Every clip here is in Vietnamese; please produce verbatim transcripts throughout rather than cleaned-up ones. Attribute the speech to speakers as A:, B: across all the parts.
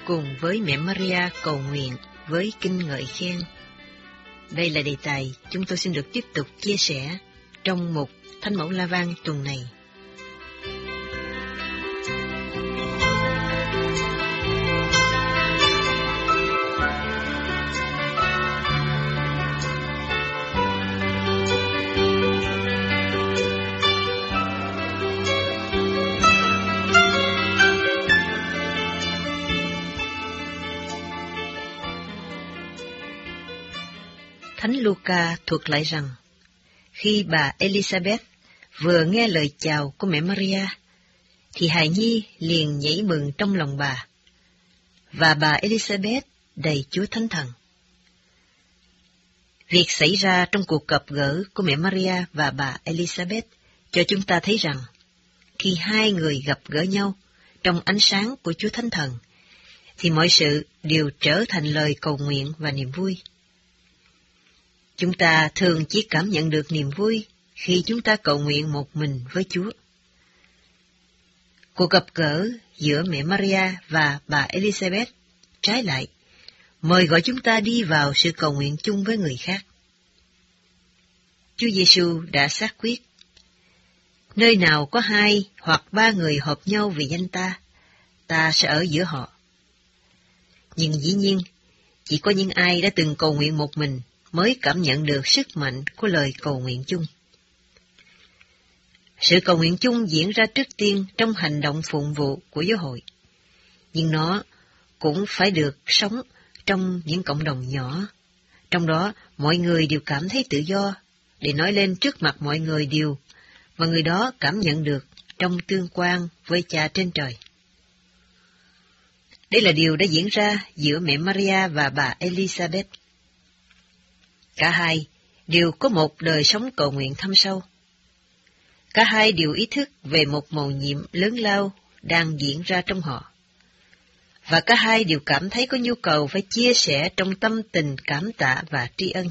A: cùng với mẹ Maria cầu nguyện với kinh ngợi khen. Đây là đề tài chúng tôi xin được tiếp tục chia sẻ trong mục Thánh Mẫu La Vang tuần này. Thánh Luca thuật lại rằng, khi bà Elizabeth vừa nghe lời chào của mẹ Maria, thì hài nhi liền nhảy mừng trong lòng bà, và bà Elizabeth đầy Chúa Thánh Thần. Việc xảy ra trong cuộc gặp gỡ của mẹ Maria và bà Elizabeth cho chúng ta thấy rằng, khi hai người gặp gỡ nhau trong ánh sáng của Chúa Thánh Thần, thì mọi sự đều trở thành lời cầu nguyện và niềm vui. Chúng ta thường chỉ cảm nhận được niềm vui khi chúng ta cầu nguyện một mình với Chúa. Cuộc gặp gỡ giữa mẹ Maria và bà Elizabeth trái lại, mời gọi chúng ta đi vào sự cầu nguyện chung với người khác. Chúa Giêsu đã xác quyết, nơi nào có hai hoặc ba người hợp nhau vì danh ta, ta sẽ ở giữa họ. Nhưng dĩ nhiên, chỉ có những ai đã từng cầu nguyện một mình mới cảm nhận được sức mạnh của lời cầu nguyện chung. Sự cầu nguyện chung diễn ra trước tiên trong hành động phụng vụ của giáo hội, nhưng nó cũng phải được sống trong những cộng đồng nhỏ, trong đó mọi người đều cảm thấy tự do để nói lên trước mặt mọi người điều mà người đó cảm nhận được trong tương quan với Cha trên trời. Đây là điều đã diễn ra giữa mẹ Maria và bà Elizabeth. Cả hai đều có một đời sống cầu nguyện thâm sâu. Cả hai đều ý thức về một mầu nhiệm lớn lao đang diễn ra trong họ. Và cả hai đều cảm thấy có nhu cầu phải chia sẻ trong tâm tình cảm tạ và tri ân.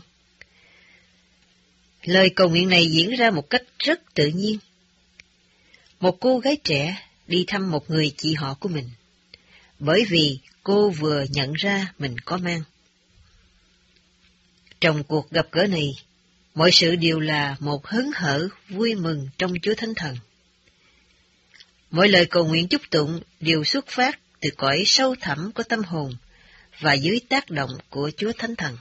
A: Lời cầu nguyện này diễn ra một cách rất tự nhiên. Một cô gái trẻ đi thăm một người chị họ của mình, bởi vì cô vừa nhận ra mình có mang. Trong cuộc gặp gỡ này, mọi sự đều là một hớn hở vui mừng trong Chúa Thánh Thần. Mọi lời cầu nguyện chúc tụng đều xuất phát từ cõi sâu thẳm của tâm hồn và dưới tác động của Chúa Thánh Thần.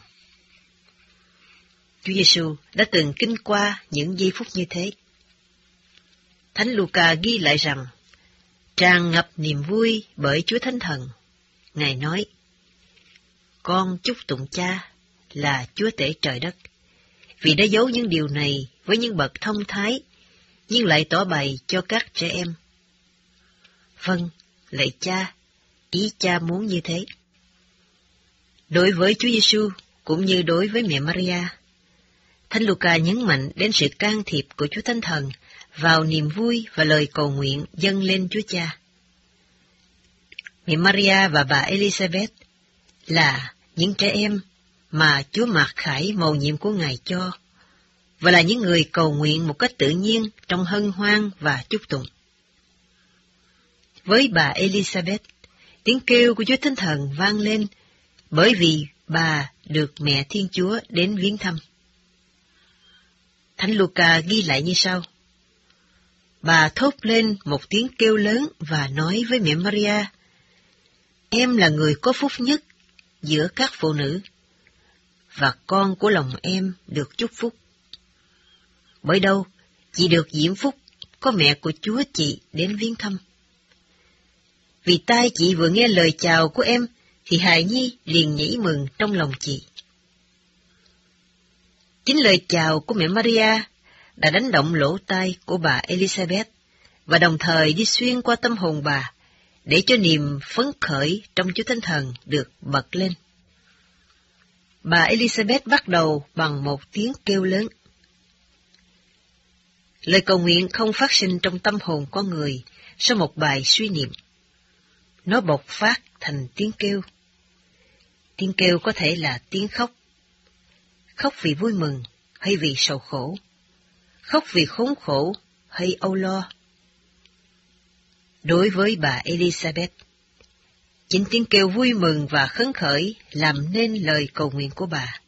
A: Chúa Giêsu đã từng kinh qua những giây phút như thế. Thánh Luca ghi lại rằng, tràn ngập niềm vui bởi Chúa Thánh Thần, Ngài nói, con chúc tụng Cha là Chúa Tể trời đất, vì đã giấu những điều này với những bậc thông thái, nhưng lại tỏ bày cho các trẻ em. Vâng, lạy Cha, ý Cha muốn như thế. Đối với Chúa Giêsu cũng như đối với mẹ Maria, Thánh Luca nhấn mạnh đến sự can thiệp của Chúa Thánh Thần vào niềm vui và lời cầu nguyện dâng lên Chúa Cha. Mẹ Maria và bà Elizabeth là những trẻ em mà Chúa mặc khải mầu nhiệm của Ngài cho, và là những người cầu nguyện một cách tự nhiên trong hân hoan và chúc tụng. Với bà Elizabeth, tiếng kêu của Chúa Thánh Thần vang lên bởi vì bà được mẹ Thiên Chúa đến viếng thăm. Thánh Luca ghi lại như sau: bà thốt lên một tiếng kêu lớn và nói với mẹ Maria, em là người có phúc nhất giữa các phụ nữ, và con của lòng em được chúc phúc. Bởi đâu, chị được diễm phúc, có mẹ của Chúa chị đến viếng thăm. Vì tai chị vừa nghe lời chào của em, thì hài nhi liền nhảy mừng trong lòng chị. Chính lời chào của mẹ Maria đã đánh động lỗ tai của bà Elizabeth, và đồng thời đi xuyên qua tâm hồn bà, để cho niềm phấn khởi trong Chúa Thánh Thần được bật lên. Bà Elizabeth bắt đầu bằng một tiếng kêu lớn. Lời cầu nguyện không phát sinh trong tâm hồn con người sau một bài suy niệm. Nó bộc phát thành tiếng kêu. Tiếng kêu có thể là tiếng khóc. Khóc vì vui mừng hay vì sầu khổ. Khóc vì khốn khổ hay âu lo. Đối với bà Elizabeth, Chính tiếng kêu vui mừng và khấn khởi làm nên lời cầu nguyện của bà.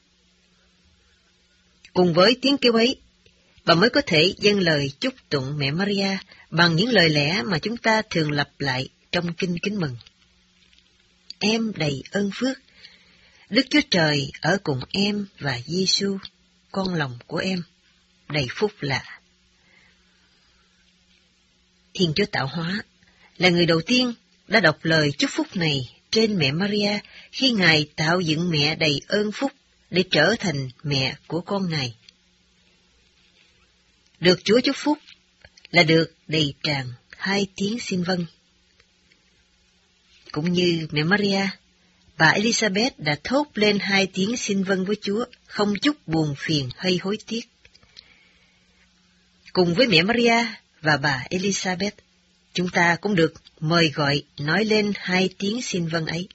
A: Cùng với tiếng kêu ấy, bà mới có thể dâng lời chúc tụng mẹ Maria bằng những lời lẽ mà chúng ta thường lặp lại trong kinh kính mừng. Em đầy ơn phước, Đức Chúa Trời ở cùng em và Giêsu, con lòng của em, đầy phúc lạ. Thiên Chúa Tạo Hóa là người đầu tiên đã đọc lời chúc phúc này trên mẹ Maria khi Ngài tạo dựng mẹ đầy ơn phúc để trở thành mẹ của con Ngài. Được Chúa chúc phúc là được đầy tràn hai tiếng xin vâng. Cũng như mẹ Maria, bà Elizabeth đã thốt lên hai tiếng xin vâng với Chúa, không chút buồn phiền hay hối tiếc. Cùng với mẹ Maria và bà Elizabeth, chúng ta cũng được mời gọi nói lên hai tiếng xin vâng ấy.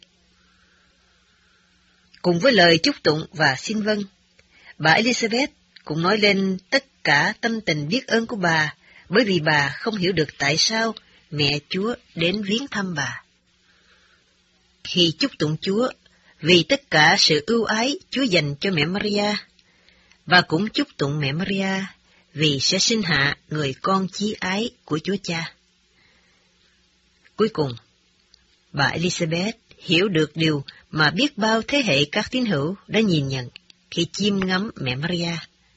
A: Cùng với lời chúc tụng và xin vâng, bà Elizabeth cũng nói lên tất cả tâm tình biết ơn của bà, bởi vì bà không hiểu được tại sao mẹ Chúa đến viếng thăm bà. Khi chúc tụng Chúa vì tất cả sự ưu ái Chúa dành cho mẹ Maria, và cũng chúc tụng mẹ Maria vì sẽ sinh hạ người con chí ái của Chúa Cha. Cuối cùng, bà Elizabeth hiểu được điều mà biết bao thế hệ các tín hữu đã nhìn nhận khi chiêm ngắm mẹ Maria.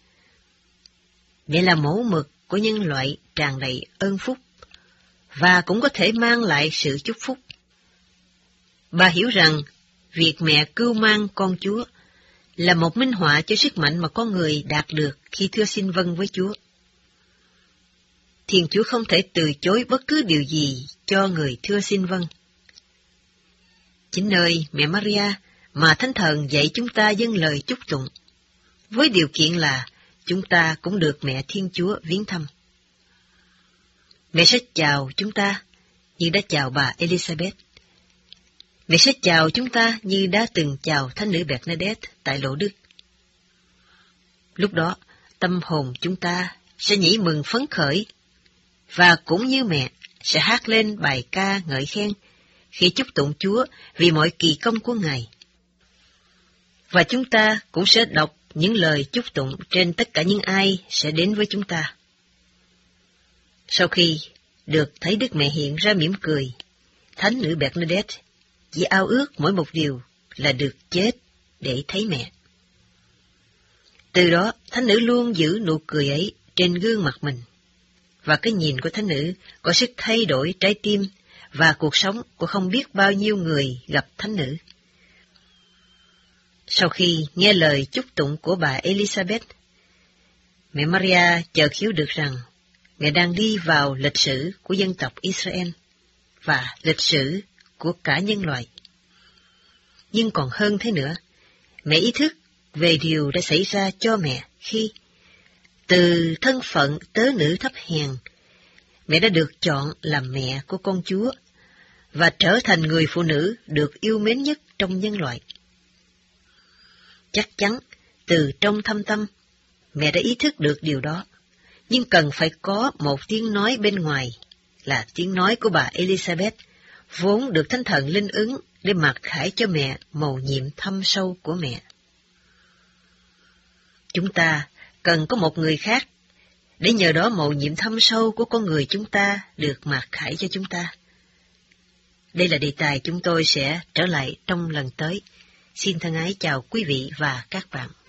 A: Mẹ là mẫu mực của nhân loại tràn đầy ơn phúc, và cũng có thể mang lại sự chúc phúc. Bà hiểu rằng việc mẹ cưu mang con Chúa là một minh họa cho sức mạnh mà con người đạt được khi thưa xin vâng với Chúa. Thiên Chúa không thể từ chối bất cứ điều gì cho người thưa xin vâng. Chính nơi mẹ Maria mà Thánh Thần dạy chúng ta dâng lời chúc tụng, với điều kiện là chúng ta cũng được mẹ Thiên Chúa viếng thăm. Mẹ sẽ chào chúng ta như đã chào bà Elizabeth. Mẹ sẽ chào chúng ta như đã từng chào Thánh nữ Bernadette tại Lộ Đức. Lúc đó, tâm hồn chúng ta sẽ nhảy mừng phấn khởi, và cũng như mẹ sẽ hát lên bài ca ngợi khen khi chúc tụng Chúa vì mọi kỳ công của Ngài. Và chúng ta cũng sẽ đọc những lời chúc tụng trên tất cả những ai sẽ đến với chúng ta. Sau khi được thấy Đức Mẹ hiện ra mỉm cười, Thánh nữ Bernadette chỉ ao ước mỗi một điều là được chết để thấy mẹ. Từ đó, Thánh nữ luôn giữ nụ cười ấy trên gương mặt mình, và cái nhìn của Thánh nữ có sức thay đổi trái tim và cuộc sống của không biết bao nhiêu người gặp Thánh nữ. Sau khi nghe lời chúc tụng của bà Elizabeth, mẹ Maria chợt hiểu được rằng mẹ đang đi vào lịch sử của dân tộc Israel và lịch sử của cả nhân loại. Nhưng còn hơn thế nữa, mẹ ý thức về điều đã xảy ra cho mẹ khi, từ thân phận tớ nữ thấp hèn, mẹ đã được chọn làm mẹ của con Chúa và trở thành người phụ nữ được yêu mến nhất trong nhân loại. Chắc chắn, từ trong thâm tâm, mẹ đã ý thức được điều đó, nhưng cần phải có một tiếng nói bên ngoài, là tiếng nói của bà Elizabeth, vốn được Thánh Thần linh ứng để mặc khải cho mẹ mầu nhiệm thâm sâu của mẹ. Chúng ta cần có một người khác, để nhờ đó mầu nhiệm thâm sâu của con người chúng ta được mặc khải cho chúng ta. Đây là đề tài chúng tôi sẽ trở lại trong lần tới. Xin thân ái chào quý vị và các bạn.